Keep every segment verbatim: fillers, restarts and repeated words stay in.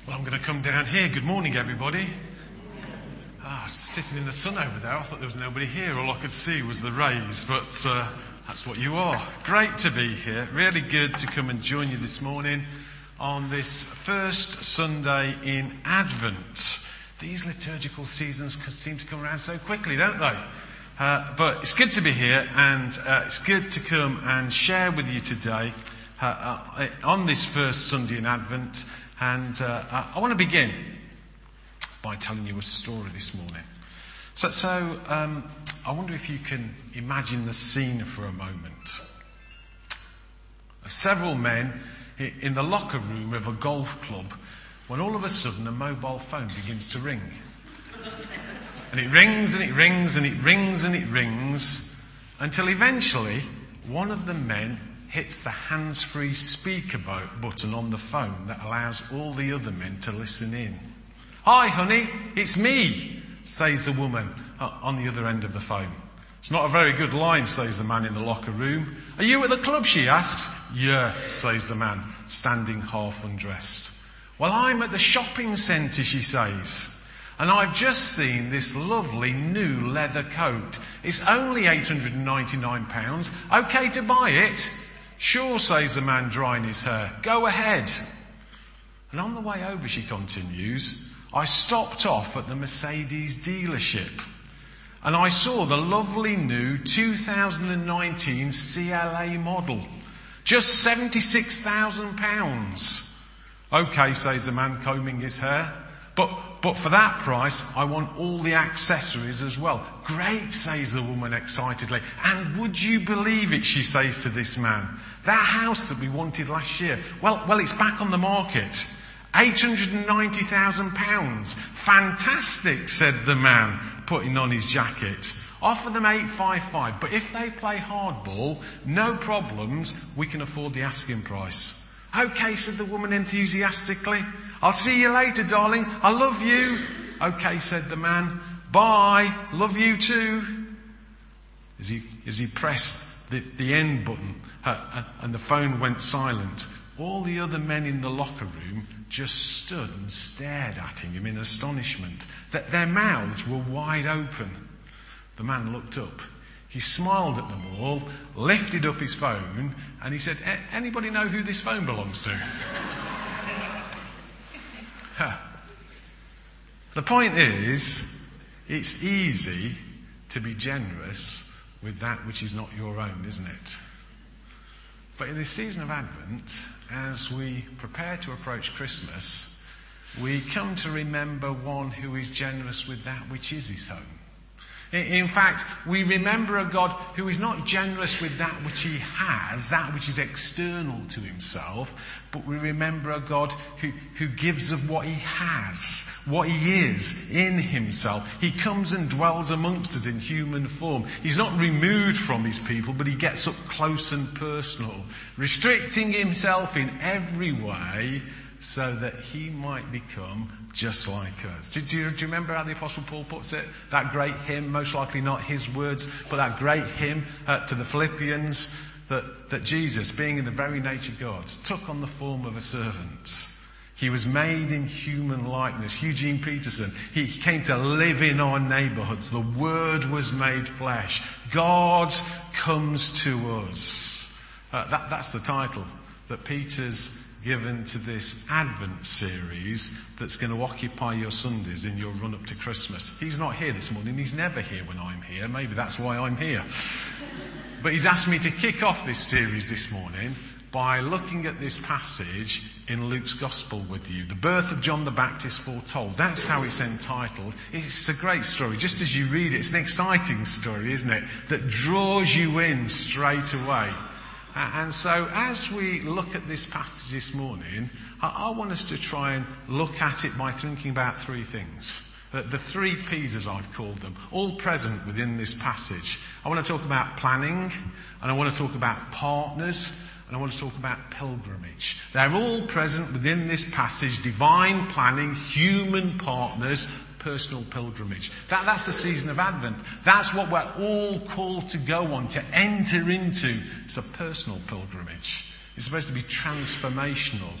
Well, I'm going to come down here. Good morning, everybody. Ah, sitting in the sun over there. I thought there was nobody here. All I could see was the rays, but uh, that's what you are. Great to be here. Really good to come and join you this morning on this first Sunday in Advent. These liturgical seasons seem to come around so quickly, don't they? Uh, but it's good to be here, and uh, it's good to come and share with you today uh, uh, on this first Sunday in Advent. And uh, I want to begin by telling you a story this morning. So, so um, I wonder if you can imagine the scene for a moment. Several men in the locker room of a golf club when all of a sudden a mobile phone begins to ring. And it rings and it rings and it rings and it rings until eventually one of the men hits the hands-free speaker button on the phone that allows all the other men to listen in. "Hi, honey, it's me," says the woman on the other end of the phone. "It's not a very good line," says the man in the locker room. "Are you at the club?" she asks. "Yeah," says the man, standing half undressed. "Well, I'm at the shopping centre," she says. "And I've just seen this lovely new leather coat. It's only eight hundred ninety-nine pounds. Okay to buy it?" "Sure," says the man, drying his hair. "Go ahead." And on the way over, she continues, "I stopped off at the Mercedes dealership and I saw the lovely new two thousand nineteen C L A model. Just seventy-six thousand pounds. "Okay," says the man, combing his hair. But, but for that price, I want all the accessories as well." "Great," says the woman excitedly. "And would you believe it," she says to this man, "that house that we wanted last year, well, well, it's back on the market. eight hundred ninety thousand pounds. "Fantastic," said the man, putting on his jacket. "Offer them eight hundred fifty-five, but if they play hardball, no problems, we can afford the asking price." "Okay," said the woman enthusiastically. "I'll see you later, darling. I love you." "Okay," said the man. "Bye. Love you too." As he, as he pressed the, the end button uh, uh, and the phone went silent, all the other men in the locker room just stood and stared at him in astonishment. That their mouths were wide open. The man looked up. He smiled at them all, lifted up his phone, and he said, "Anybody know who this phone belongs to?" Huh. The point is, it's easy to be generous with that which is not your own, isn't it? But in this season of Advent, as we prepare to approach Christmas, we come to remember one who is generous with that which is his own. In fact, we remember a God who is not generous with that which he has, that which is external to himself, but we remember a God who, who gives of what he has, what he is in himself. He comes and dwells amongst us in human form. He's not removed from his people, but he gets up close and personal, restricting himself in every way so that he might become just like us. Do, do, you, do you remember how the Apostle Paul puts it? That great hymn, most likely not his words, but that great hymn uh, to the Philippians, that, that Jesus, being in the very nature God, took on the form of a servant. He was made in human likeness. Eugene Peterson, he came to live in our neighbourhoods. The Word was made flesh. God comes to us. Uh, that, that's the title that Peter's given to this Advent series that's going to occupy your Sundays in your run up to Christmas. He's not here this morning. He's never here when I'm here. Maybe that's why I'm here. But he's asked me to kick off this series this morning by looking at this passage in Luke's Gospel with you. The birth of John the Baptist foretold. That's how it's entitled. It's a great story. Just as you read it, it's an exciting story, isn't it? That draws you in straight away. And so as we look at this passage this morning, I want us to try and look at it by thinking about three things. The three P's, as I've called them, all present within this passage. I want to talk about planning, and I want to talk about partners, and I want to talk about pilgrimage. They're all present within this passage: divine planning, human partners, personal pilgrimage. That, that's the season of Advent. That's what we're all called to go on, to enter into. It's a personal pilgrimage. It's supposed to be transformational.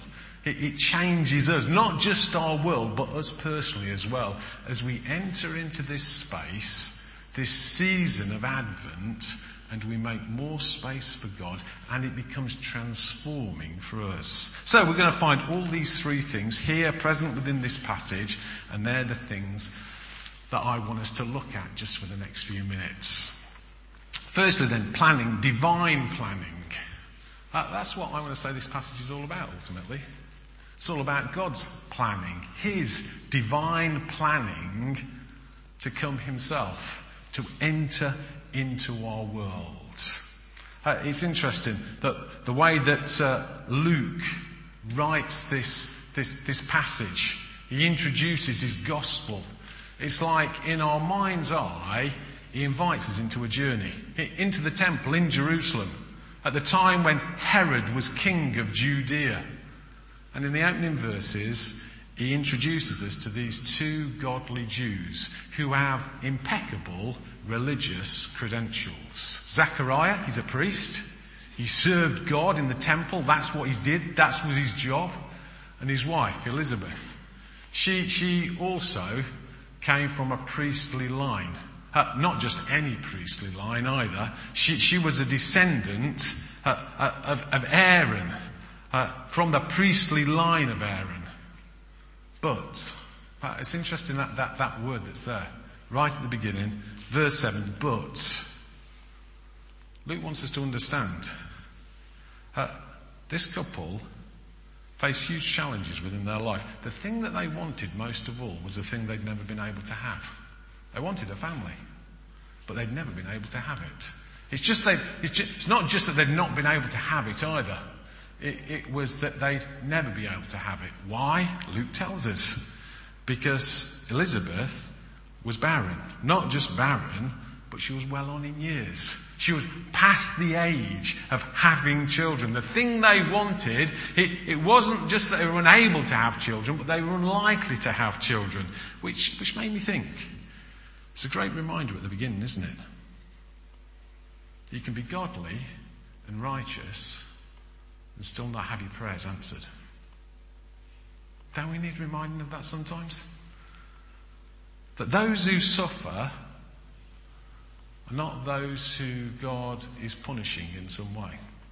It, it changes us, not just our world, but us personally as well, as we enter into this space, this season of Advent, and we make more space for God, and it becomes transforming for us. So we're going to find all these three things here, present within this passage, and they're the things that I want us to look at just for the next few minutes. Firstly then, planning, divine planning. Uh, that's what I want to say this passage is all about, ultimately. It's all about God's planning, his divine planning to come himself, to enter into our world. Uh, it's interesting that the way that uh, Luke writes this, this, this passage, he introduces his gospel. It's like in our mind's eye, he invites us into a journey, into the temple in Jerusalem, at the time when Herod was king of Judea. And in the opening verses, he introduces us to these two godly Jews who have impeccable religious credentials. Zechariah, he's a priest. He served God in the temple. That's what he did. That was his job. And his wife, Elizabeth, she, she also came from a priestly line. Uh, not just any priestly line either. She, she was a descendant uh, uh, of, of Aaron, uh, from the priestly line of Aaron. But, uh, it's interesting that, that, that word that's there, right at the beginning, verse seven, but. Luke wants us to understand uh, this couple faced huge challenges within their life. The thing that they wanted most of all was the thing they'd never been able to have. They wanted a family, but they'd never been able to have it. It's just they. It's, just, it's not just that they'd not been able to have it either. It, it was that they'd never be able to have it. Why? Luke tells us. Because Elizabeth was barren. Not just barren, but she was well on in years. She was past the age of having children. The thing they wanted, it, it wasn't just that they were unable to have children, but they were unlikely to have children. Which, which made me think, it's a great reminder at the beginning, isn't it? You can be godly and righteous and still not have your prayers answered. Don't we need reminding of that sometimes? That those who suffer are not those who God is punishing in some way.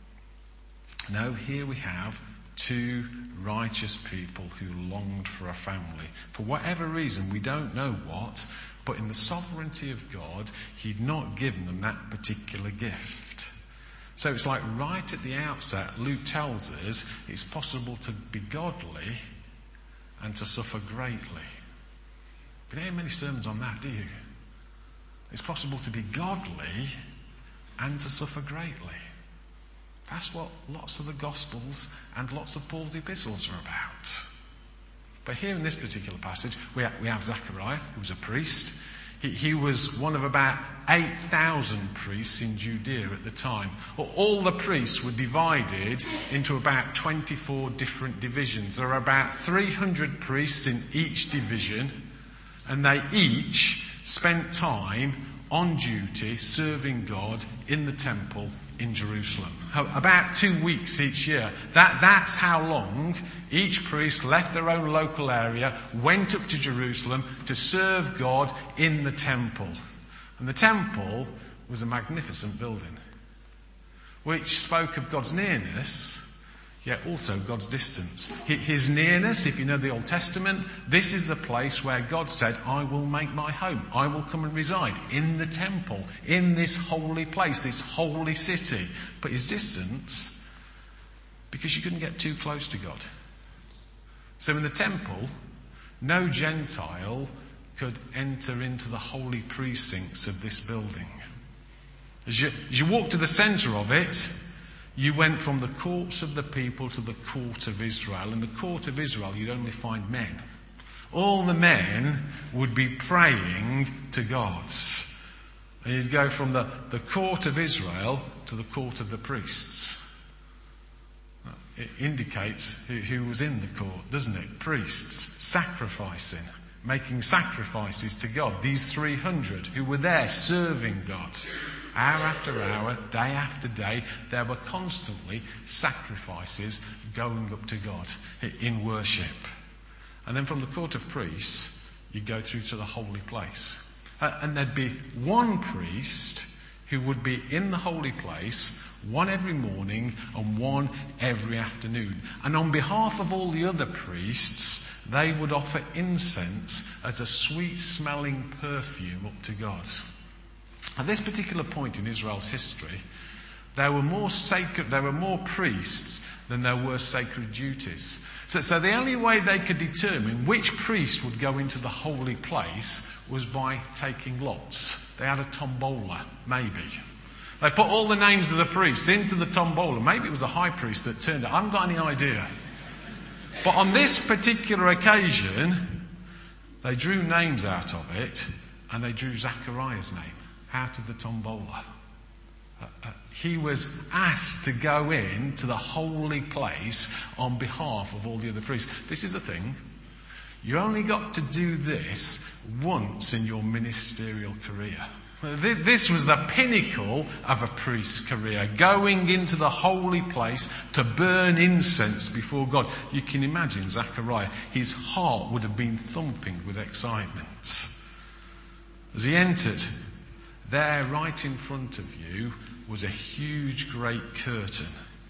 No, here we have two righteous people who longed for a family. For whatever reason, we don't know what, but in the sovereignty of God, he'd not given them that particular gift. So it's like right at the outset, Luke tells us it's possible to be godly and to suffer greatly. You don't hear many sermons on that, do you? It's possible to be godly and to suffer greatly. That's what lots of the Gospels and lots of Paul's epistles are about. But here in this particular passage, we have, we have Zechariah, who was a priest. He, he was one of about eight thousand priests in Judea at the time. All the priests were divided into about twenty-four different divisions. There are about three hundred priests in each division, and they each spent time on duty serving God in the temple in Jerusalem. About two weeks each year. That, that's how long each priest left their own local area, went up to Jerusalem to serve God in the temple. And the temple was a magnificent building, which spoke of God's nearness, yet also God's distance. His nearness, if you know the Old Testament, this is the place where God said, I will make my home. I will come and reside in the temple, in this holy place, this holy city. But his distance, because you couldn't get too close to God. So in the temple, no Gentile could enter into the holy precincts of this building. As you, as you walk to the centre of it, you went from the courts of the people to the court of Israel. In the court of Israel, you'd only find men. All the men would be praying to God. And you'd go from the, the court of Israel to the court of the priests. It indicates who, who was in the court, doesn't it? Priests, sacrificing, making sacrifices to God. These three hundred who were there serving God. hour after hour, day after day, there were constantly sacrifices going up to God in worship. And then from the court of priests, you go through to the holy place. Uh, and there'd be one priest who would be in the holy place, one every morning and one every afternoon. And on behalf of all the other priests, they would offer incense as a sweet-smelling perfume up to God. At this particular point in Israel's history, there were more sacred, there were more priests than there were sacred duties. So, so the only way they could determine which priest would go into the holy place was by taking lots. They had a tombola, maybe. They put all the names of the priests into the tombola. Maybe it was a high priest that turned it. I haven't got any idea. But on this particular occasion, they drew names out of it, and they drew Zachariah's name out of the tombola. Uh, uh, he was asked to go in to the holy place on behalf of all the other priests. This is the thing. You only got to do this once in your ministerial career. This was the pinnacle of a priest's career, going into the holy place to burn incense before God. You can imagine Zechariah, his heart would have been thumping with excitement. As he entered, there right in front of you was a huge great curtain.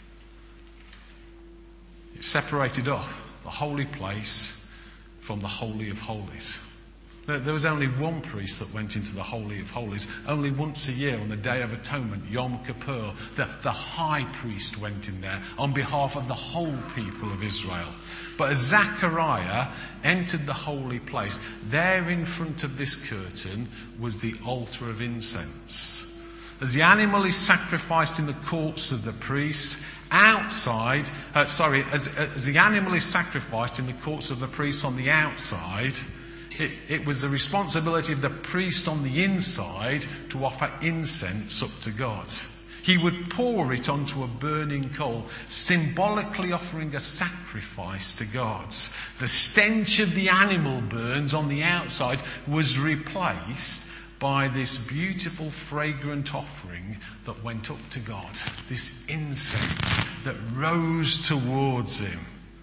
It separated off the holy place from the Holy of Holies. There was only one priest that went into the Holy of Holies. Only once a year on the Day of Atonement, Yom Kippur, the, the high priest went in there on behalf of the whole people of Israel. But as Zechariah entered the holy place, there in front of this curtain was the altar of incense. As the animal is sacrificed in the courts of the priests, outside, uh, sorry, as, as the animal is sacrificed in the courts of the priests on the outside, It, it was the responsibility of the priest on the inside to offer incense up to God. He would pour it onto a burning coal, symbolically offering a sacrifice to God. The stench of the animal burns on the outside was replaced by this beautiful fragrant offering that went up to God. This incense that rose towards him.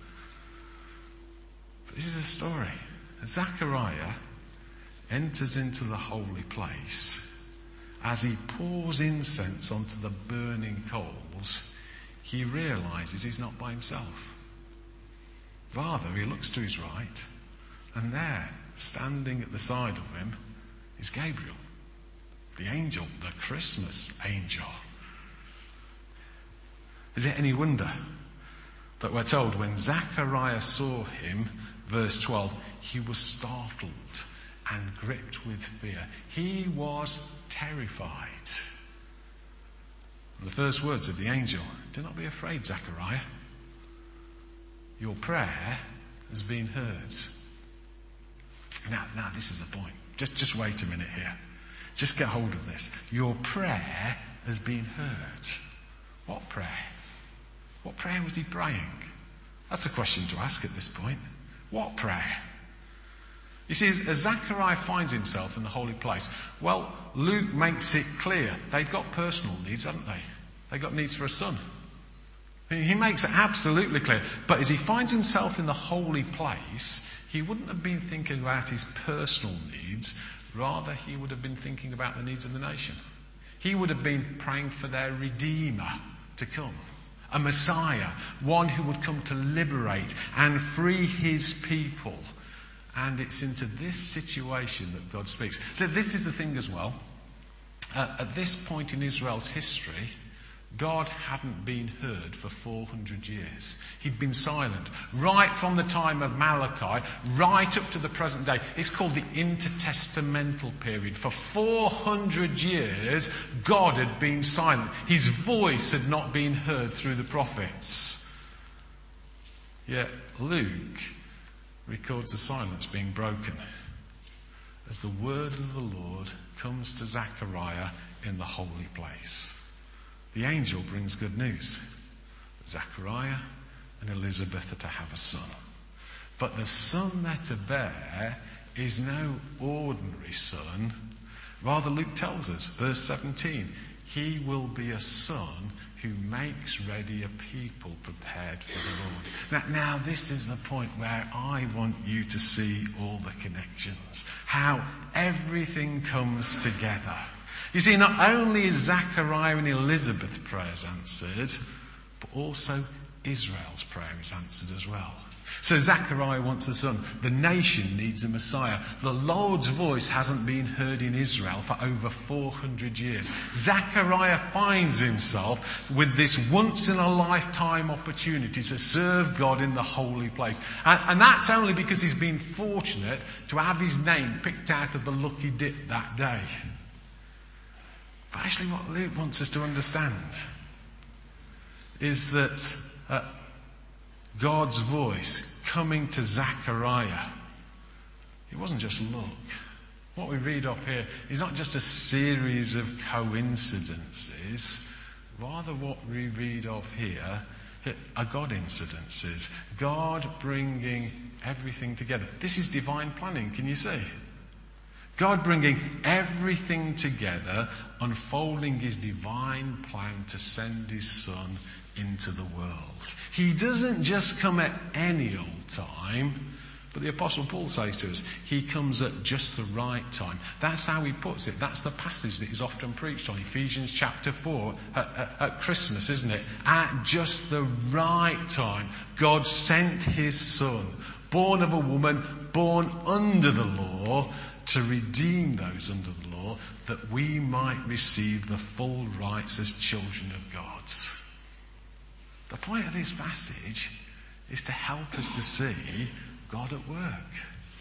But this is a story. Zechariah enters into the holy place. As he pours incense onto the burning coals, he realises he's not by himself. Rather, he looks to his right, and there, standing at the side of him, is Gabriel, the angel, the Christmas angel. Is it any wonder that we're told when Zechariah saw him, verse twelve, he was startled and gripped with fear. He was terrified. And the first words of the angel, "Do not be afraid, Zechariah. Your prayer has been heard." Now, now this is the point. Just, just wait a minute here. Just get hold of this. Your prayer has been heard. What prayer? What prayer was he praying? That's a question to ask at this point. What prayer? You see, as Zechariah finds himself in the holy place, well, Luke makes it clear they've got personal needs, haven't they? They've got needs for a son. He makes it absolutely clear. But as he finds himself in the holy place, he wouldn't have been thinking about his personal needs. Rather, he would have been thinking about the needs of the nation. He would have been praying for their Redeemer to come. A Messiah, one who would come to liberate and free his people. And it's into this situation that God speaks. This is the thing as well. Uh, at this point in Israel's history, God hadn't been heard for four hundred years. He'd been silent right from the time of Malachi, right up to the present day. It's called the intertestamental period. For four hundred years, God had been silent. His voice had not been heard through the prophets. Yet Luke records the silence being broken as the word of the Lord comes to Zechariah in the holy place. The angel brings good news. Zechariah and Elizabeth are to have a son. But the son they're to bear is no ordinary son. Rather, Luke tells us, verse seventeen, He will be a son who makes ready a people prepared for the Lord. Now, now this is the point where I want you to see all the connections. How everything comes together. You see, not only is Zachariah and Elizabeth's prayers answered, but also Israel's prayer is answered as well. So Zechariah wants a son. The nation needs a Messiah. The Lord's voice hasn't been heard in Israel for over four hundred years. Zechariah finds himself with this once-in-a-lifetime opportunity to serve God in the holy place. And, and that's only because he's been fortunate to have his name picked out of the lucky dip that day. But actually what Luke wants us to understand is that uh, God's voice coming to Zechariah, it wasn't just luck. What we read off here is not just a series of coincidences. Rather what we read of here are God incidences. God bringing everything together. This is divine planning, can you see? God bringing everything together, unfolding his divine plan to send his son into the world. He doesn't just come at any old time, but the Apostle Paul says to us, he comes at just the right time. That's how he puts it. That's the passage that is often preached on, Ephesians chapter four, at, at, at Christmas, isn't it? At just the right time, God sent his son, born of a woman, born under the law, to redeem those under the law, that we might receive the full rights as children of God. The point of this passage is to help us to see God at work.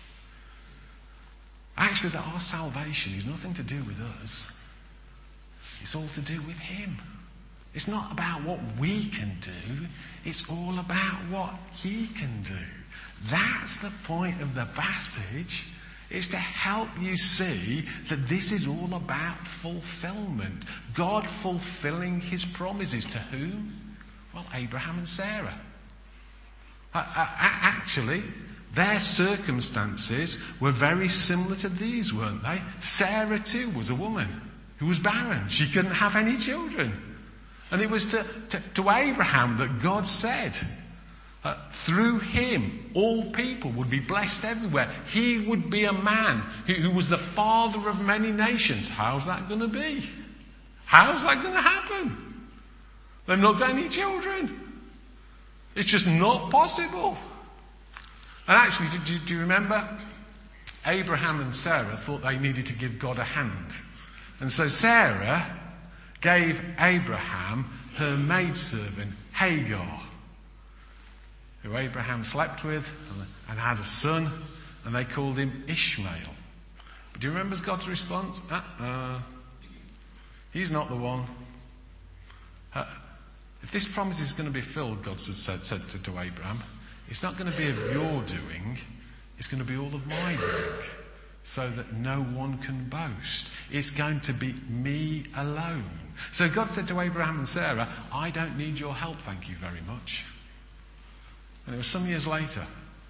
Actually, that our salvation is nothing to do with us. It's all to do with him. It's not about what we can do. It's all about what he can do. That's the point of the passage. Is to help you see that this is all about fulfillment. God fulfilling his promises to whom? Well, Abraham and Sarah. Uh, uh, actually, their circumstances were very similar to these, weren't they? Sarah too was a woman who was barren. She couldn't have any children. And it was to, to, to Abraham that God said, Uh, through him, all people would be blessed everywhere. He would be a man who, who was the father of many nations. How's that going to be? How's that going to happen? They've not got any children. It's just not possible. And actually, do, do you remember? Abraham and Sarah thought they needed to give God a hand. And so Sarah gave Abraham her maidservant, Hagar, who Abraham slept with and had a son, and they called him Ishmael. But do you remember God's response? Uh-uh. He's not the one. Uh, if this promise is going to be filled, God said, said to, to Abraham, it's not going to be of your doing, it's going to be all of my doing, so that no one can boast. It's going to be me alone. So God said to Abraham and Sarah, I don't need your help, thank you very much. And it was some years later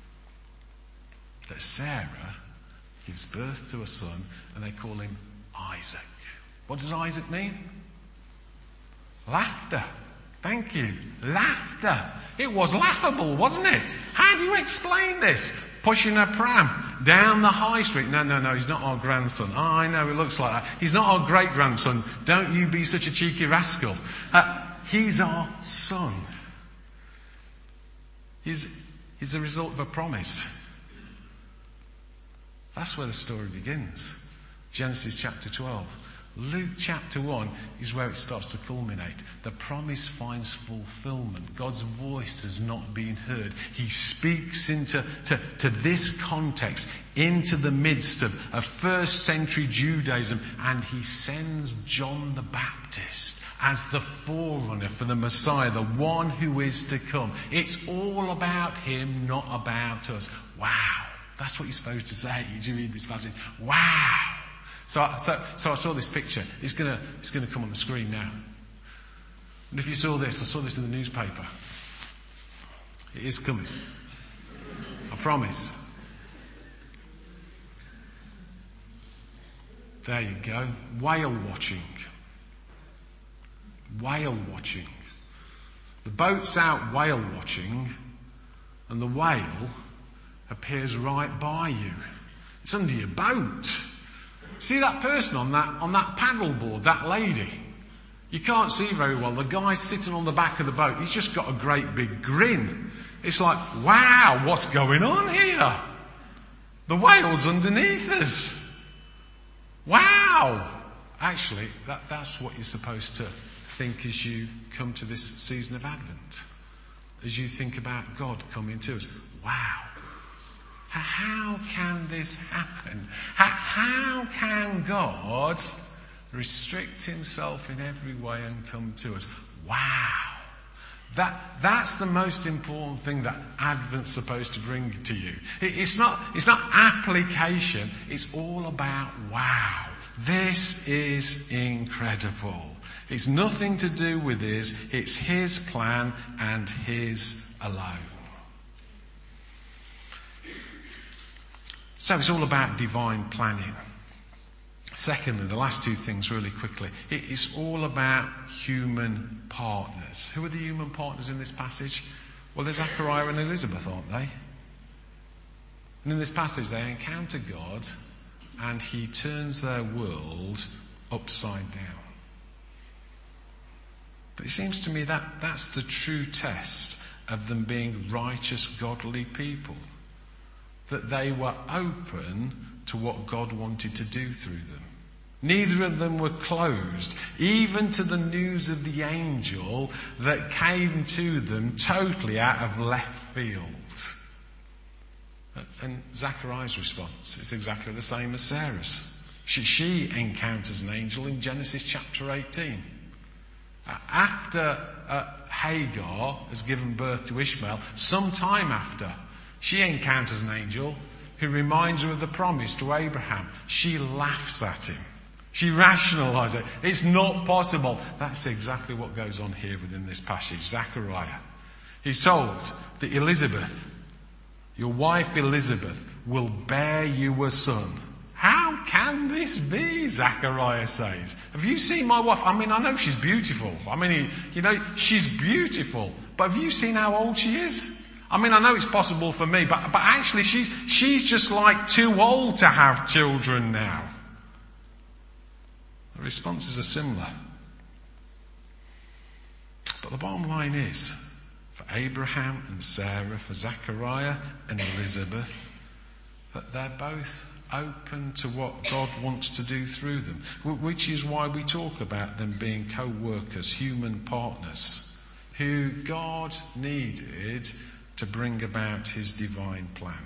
that Sarah gives birth to a son, and they call him Isaac. What does Isaac mean? Laughter. Thank you. Laughter. It was laughable, wasn't it? How do you explain this? Pushing a pram down the high street. No, no, no, he's not our grandson. Oh, I know, it looks like that. He's not our great-grandson. Don't you be such a cheeky rascal. Uh, he's our son. He's, he's the result of a promise. That's where the story begins. Genesis chapter twelve. Luke chapter one is where it starts to culminate. The promise finds fulfillment. God's voice has not been heard. He speaks into to, to this context, into the midst of, of first century Judaism, and he sends John the Baptist as the forerunner for the Messiah, the one who is to come. It's all about him, not about us. Wow. That's what you're supposed to say as you read this passage. Wow. So, so, so I saw this picture. It's going to it's going to come on the screen now. And if you saw this, I saw this in the newspaper. It is coming. I promise. There you go. Whale watching. whale watching. The boat's out whale watching, and the whale appears right by you. It's under your boat. See that person on that on that paddleboard, that lady? You can't see very well. The guy's sitting on the back of the boat. He's just got a great big grin. It's like, wow, what's going on here? The whale's underneath us. Wow. Actually, that, that's what you're supposed to think as you come to this season of Advent. As you think about God coming to us. Wow. How can this happen? How, how can God restrict himself in every way and come to us? Wow. That, that's the most important thing that Advent's supposed to bring to you. It, it's not, it's not application. It's all about wow. This is incredible. It's nothing to do with his. It's his plan and his alone. So it's all about divine planning. Secondly, the last two things really quickly. It's all about human partners. Who are the human partners in this passage? Well, there's Zachariah and Elizabeth, aren't they? And in this passage they encounter God and he turns their world upside down. But it seems to me that that's the true test of them being righteous, godly people. That they were open to what God wanted to do through them. Neither of them were closed, even to the news of the angel that came to them totally out of left field. And Zachariah's response is exactly the same as Sarah's. She, she encounters an angel in Genesis chapter eighteen. After uh, Hagar has given birth to Ishmael, some time after, she encounters an angel who reminds her of the promise to Abraham. She laughs at him. She rationalises it. It's not possible. That's exactly what goes on here within this passage. Zachariah. He's told that Elizabeth, your wife Elizabeth, will bear you a son. How can this be? Zachariah says. Have you seen my wife? I mean, I know she's beautiful. I mean, you know, she's beautiful. But have you seen how old she is? I mean, I know it's possible for me, but, but actually she's, she's just like too old to have children now. The responses are similar. But the bottom line is, for Abraham and Sarah, for Zachariah and Elizabeth, that they're both open to what God wants to do through them, which is why we talk about them being co-workers, human partners, who God needed to bring about his divine plan.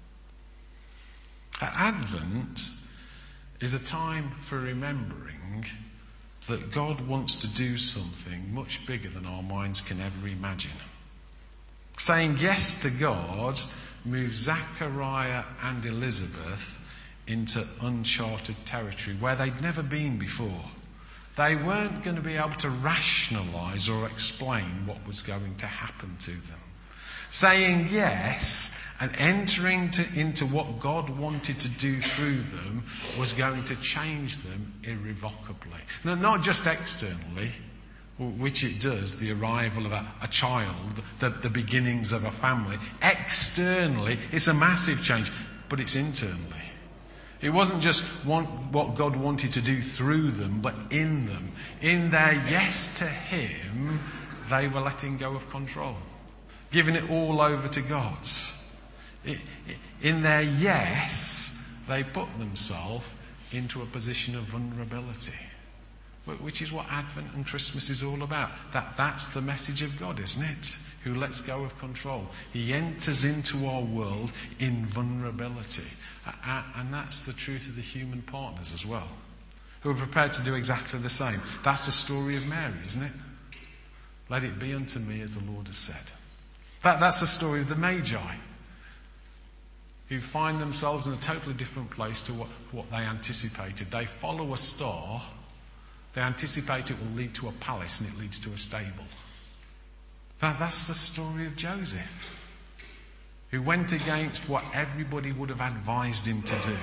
Advent is a time for remembering that God wants to do something much bigger than our minds can ever imagine. Saying yes to God moves Zachariah and Elizabeth into uncharted territory where they'd never been before. They weren't going to be able to rationalise or explain what was going to happen to them. Saying yes and entering to, into what God wanted to do through them was going to change them irrevocably. Now, not just externally, which it does, the arrival of a, a child, the, the beginnings of a family. Externally, it's a massive change, but it's internally. It wasn't just want, what God wanted to do through them, but in them. In their yes to him, they were letting go of control. Giving it all over to God. It, it, in their yes, they put themselves into a position of vulnerability. Which is what Advent and Christmas is all about. That, that's the message of God, isn't it? Who lets go of control. He enters into our world in vulnerability. And that's the truth of the human partners as well. Who are prepared to do exactly the same. That's the story of Mary, isn't it? Let it be unto me as the Lord has said. That, that's the story of the Magi, who find themselves in a totally different place to what, what they anticipated. They follow a star, they anticipate it will lead to a palace, and it leads to a stable. That, that's the story of Joseph, who went against what everybody would have advised him to do.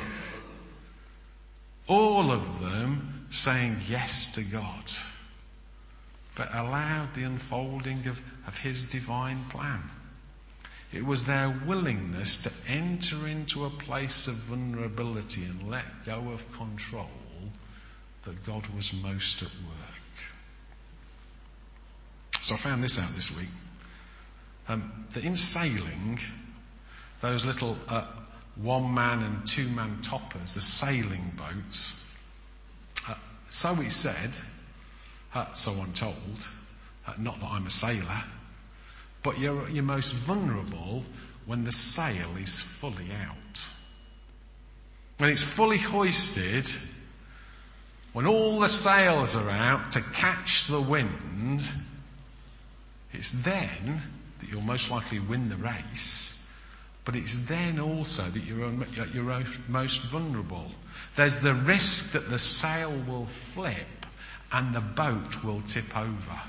All of them saying yes to God. but allowed the unfolding of, of his divine plan. It was their willingness to enter into a place of vulnerability and let go of control that God was most at work. So I found this out this week. Um, that in sailing, those little uh, one-man and two-man toppers, the sailing boats, uh, so it's said, uh, so I'm told, uh, not that I'm a sailor, but you're, you're most vulnerable when the sail is fully out. When it's fully hoisted, when all the sails are out to catch the wind, it's then that you'll most likely win the race, but it's then also that you're at your most vulnerable. There's the risk that the sail will flip and the boat will tip over.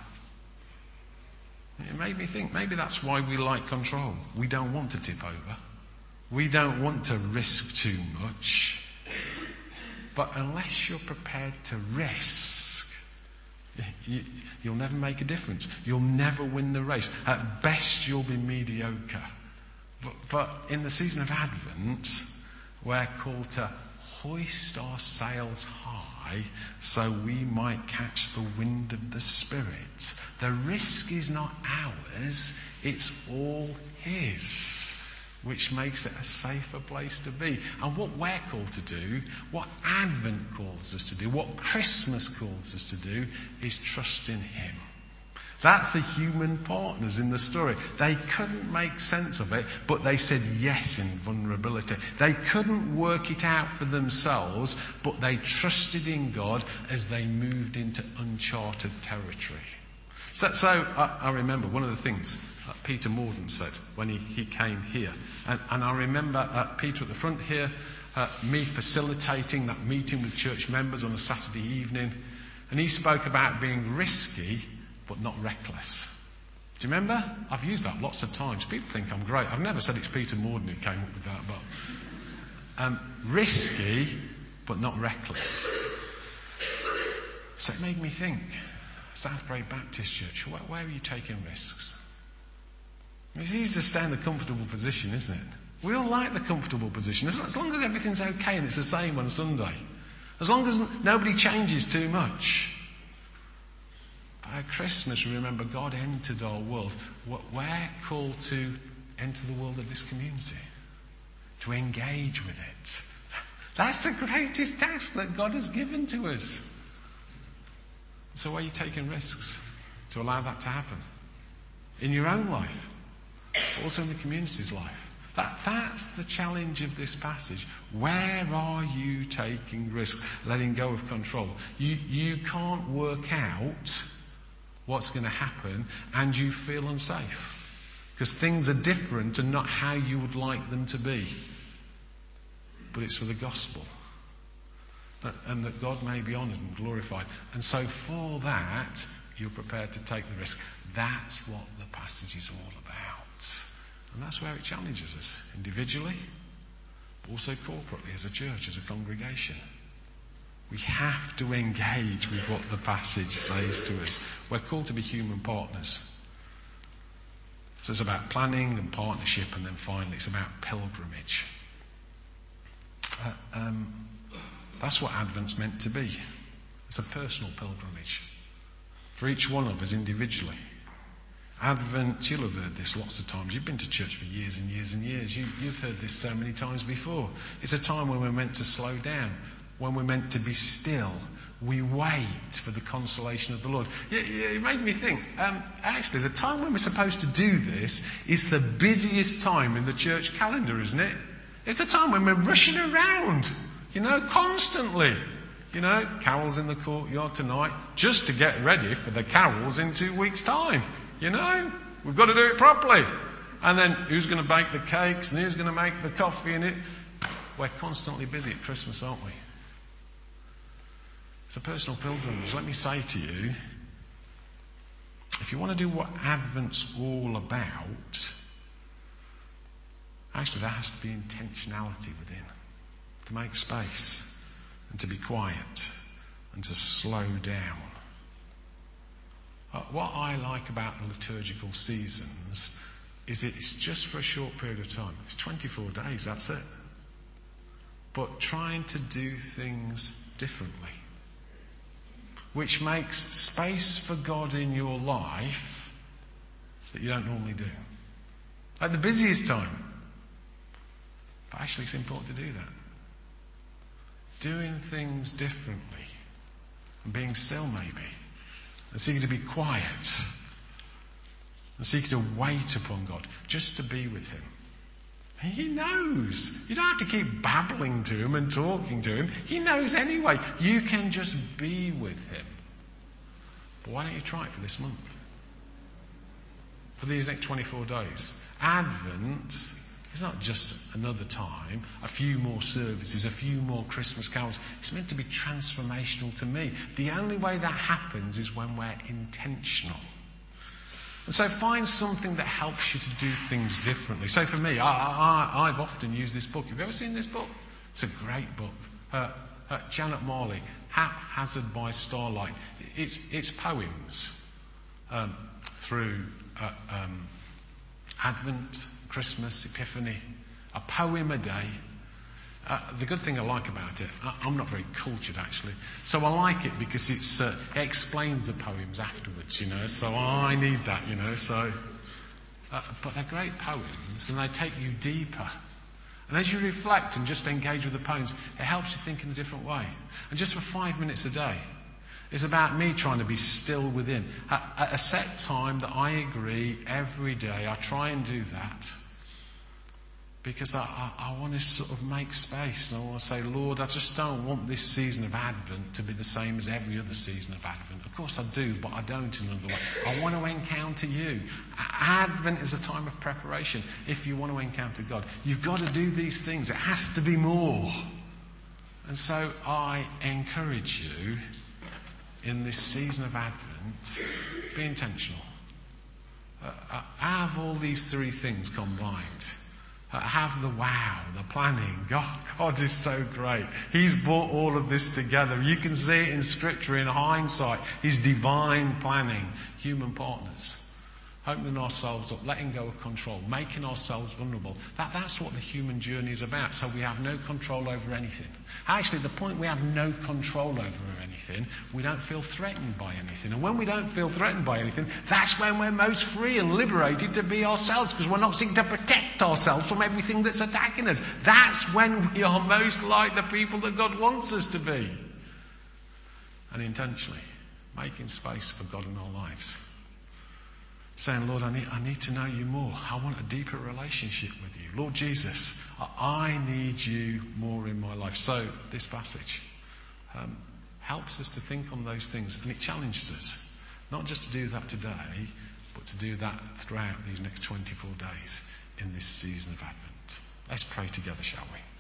It made me think, maybe that's why we like control. We don't want to tip over. We don't want to risk too much. But unless you're prepared to risk, you, you'll never make a difference. You'll never win the race. At best, you'll be mediocre. But, but in the season of Advent, we're called to hoist our sails high so we might catch the wind of the Spirit. The risk is not ours, it's all his, which makes it a safer place to be. And what we're called to do, what Advent calls us to do, what Christmas calls us to do, is trust in him. That's the human partners in the story. They couldn't make sense of it, but they said yes in vulnerability. They couldn't work it out for themselves, but they trusted in God as they moved into uncharted territory. So, so I, I remember one of the things that Peter Morden said when he, he came here. And, and I remember uh, Peter at the front here, uh, me facilitating that meeting with church members on a Saturday evening. And he spoke about being risky, but not reckless. Do you remember? I've used that lots of times. People think I'm great. I've never said it's Peter Morden who came up with that, but um, risky, but not reckless. So it made me think, Southbury Baptist Church, where, where are you taking risks? It's easy to stay in the comfortable position, isn't it? We all like the comfortable position, as, as long as everything's okay and it's the same on Sunday. As long as nobody changes too much. At Christmas, remember, God entered our world. We're called to enter the world of this community, to engage with it. That's the greatest task that God has given to us. So are you taking risks to allow that to happen? In your own life, but also in the community's life. That, that's the challenge of this passage. Where are you taking risks, letting go of control? You, you can't work out what's going to happen, and you feel unsafe because things are different and not how you would like them to be. But it's for the gospel, and that God may be honoured and glorified. And so for that, you're prepared to take the risk. That's what the passage is all about. And that's where it challenges us, individually, but also corporately, as a church, as a congregation. We have to engage with what the passage says to us. We're called to be human partners. So it's about planning and partnership, and then finally it's about pilgrimage. Uh, um, that's what Advent's meant to be. It's a personal pilgrimage for each one of us individually. Advent, you'll have heard this lots of times. You've been to church for years and years and years. You, you've heard this so many times before. It's a time when we're meant to slow down, when we're meant to be still. We wait for the consolation of the Lord. Yeah, yeah, it made me think, um, actually, the time when we're supposed to do this is the busiest time in the church calendar, isn't it? It's the time when we're rushing around, you know, constantly. You know, carols in the courtyard tonight, just to get ready for the carols in two weeks' time. You know, we've got to do it properly. And then who's going to bake the cakes and who's going to make the coffee in it? We're constantly busy at Christmas, aren't we? It's a personal pilgrimage. Let me say to you, if you want to do what Advent's all about, actually there has to be intentionality within. To make space and to be quiet and to slow down. Uh, what I like about the liturgical seasons is it's just for a short period of time. It's twenty-four days, that's it. But trying to do things differently, which makes space for God in your life that you don't normally do. At the busiest time. But actually it's important to do that. Doing things differently. And being still maybe. And seeking to be quiet. And seeking to wait upon God. Just to be with him. He knows. You don't have to keep babbling to him and talking to him. He knows anyway. You can just be with him. But why don't you try it for this month? For these next twenty-four days. Advent is not just another time, a few more services, a few more Christmas carols. It's meant to be transformational to me. The only way that happens is when we're intentional. And so find something that helps you to do things differently. So for me, I, I, I've often used this book. Have you ever seen this book? It's a great book. Uh, uh, Janet Marley, Haphazard by Starlight. It's, it's poems um, through uh, um, Advent, Christmas, Epiphany. A poem a day. Uh, the good thing I like about it, I, I'm not very cultured actually, so I like it because it's, uh, it explains the poems afterwards, you know, so I need that, you know, so, uh, but they're great poems and they take you deeper. And as you reflect and just engage with the poems, it helps you think in a different way. And just for five minutes a day, it's about me trying to be still within. At, at a set time that I agree every day, I try and do that. Because I, I, I want to sort of make space. And I want to say, Lord, I just don't want this season of Advent to be the same as every other season of Advent. Of course I do, but I don't in another way. I want to encounter you. Advent is a time of preparation. If you want to encounter God, you've got to do these things. It has to be more. And so I encourage you in this season of Advent, be intentional. Uh, uh, have all these three things combined. Uh, have the wow, the planning. God, God is so great. He's brought all of this together. You can see it in Scripture in hindsight. His divine planning. Human partners. Opening ourselves up, letting go of control, making ourselves vulnerable. That, that's what the human journey is about. So we have no control over anything. Actually, the point we have no control over anything, we don't feel threatened by anything. And when we don't feel threatened by anything, that's when we're most free and liberated to be ourselves, because we're not seeking to protect ourselves from everything that's attacking us. That's when we are most like the people that God wants us to be. And intentionally making space for God in our lives. Saying, Lord, I need, I need to know you more. I want a deeper relationship with you. Lord Jesus, I, I need you more in my life. So this passage um, helps us to think on those things, and it challenges us, not just to do that today, but to do that throughout these next twenty-four days in this season of Advent. Let's pray together, shall we?